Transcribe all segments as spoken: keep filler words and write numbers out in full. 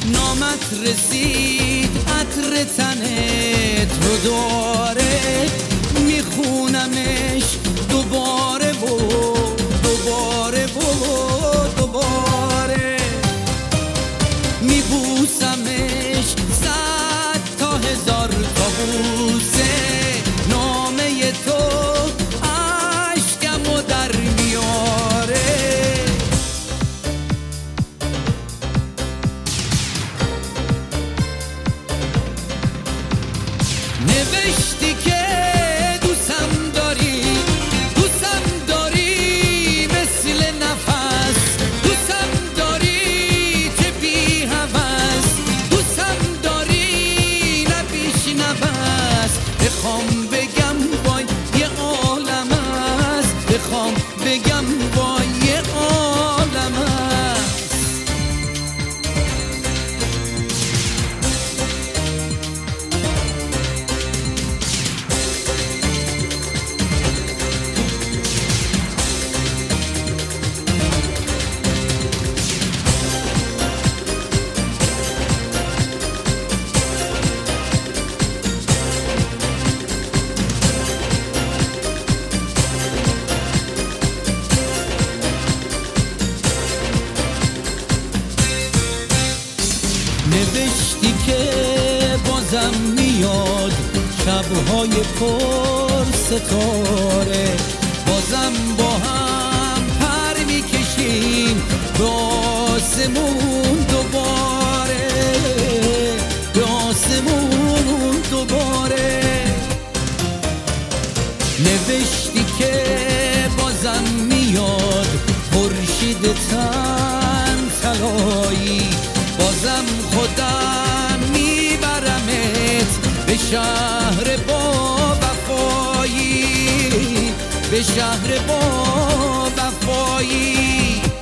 نامت رسید عطر تنت رو داره، میخونمش دوباره و دوباره و دوباره، میبوسمش صد تا هزار تا بوسه، نامه تو عشقمو در میاره. نوشتی که دوستم داری، دوستم داری مثل نفس، دوستم داری که بی هوس، دوستم داری نبیش نبس. بخوام بگم وای یه عالم است، بخوام بگم وای یه عالم است. نوشتی که بازم میاد شبهای پر ستاره، بازم با هم پر میکشیم به آسمون دوباره، به آسمون دوباره. نوشتی که بازم میاد خورشید تن طلایی، بازم خودم میبرمت به شهر با وفایی، به شهر با وفایی.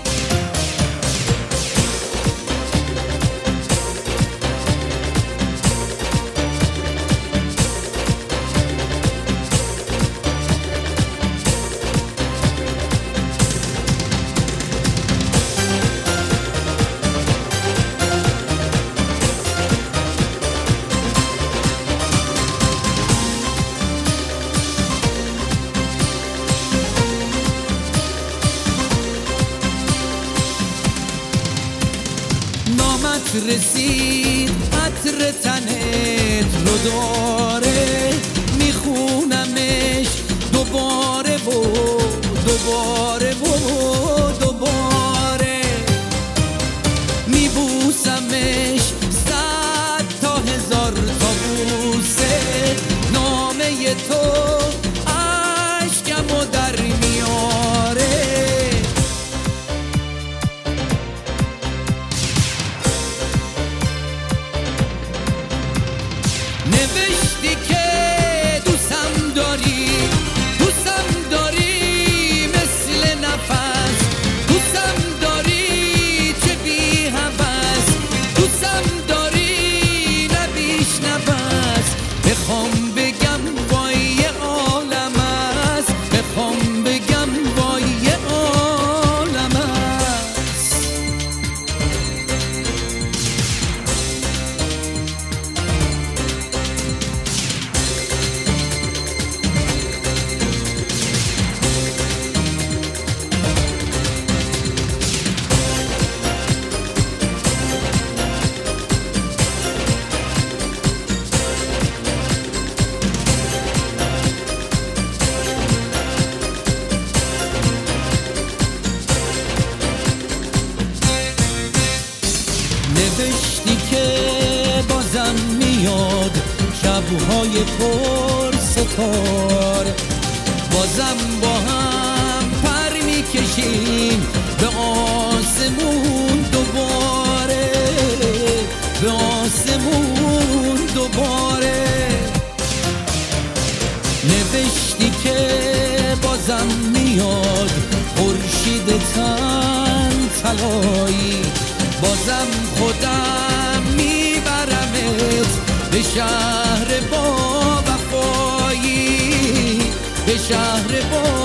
نامت رسید عطر تنت رو داره، میخونمش دوباره و دوباره و دوباره، میبوسمش صد تا هزار تا بوسه، نامه تو عشقمو در میاره. نوشتی که دوستم داری، دوستم داری مثل نفس، دوستم داری چه بی هوس، دوستم داری نبیش نبس. بخوام بگم وای یه عالم است، بخوام بگم وای یه عالم است. نوشتی که بازم میاد شبهای پر ستاره، بازم با هم پر میکشیم به آسمون دوباره، به آسمون دوباره. نوشتی که بازم میاد خورشید تن طلایی، بازم خودم میبرمت به شهر با وفایی، به شهر با